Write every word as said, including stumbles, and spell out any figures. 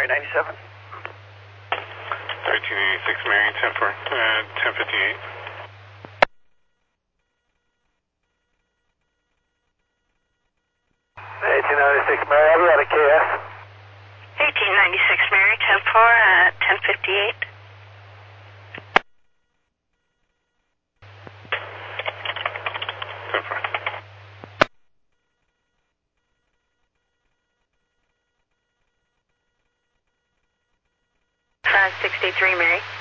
Mary, ninety-seven. thirteen eighty-six Mary, ten four, uh, ten fifty-eight. eighteen ninety-six Mary, I'll be out of K S. eighteen ninety-six Mary, ten four, uh, ten fifty-eight. ten four. five sixty-three Mary.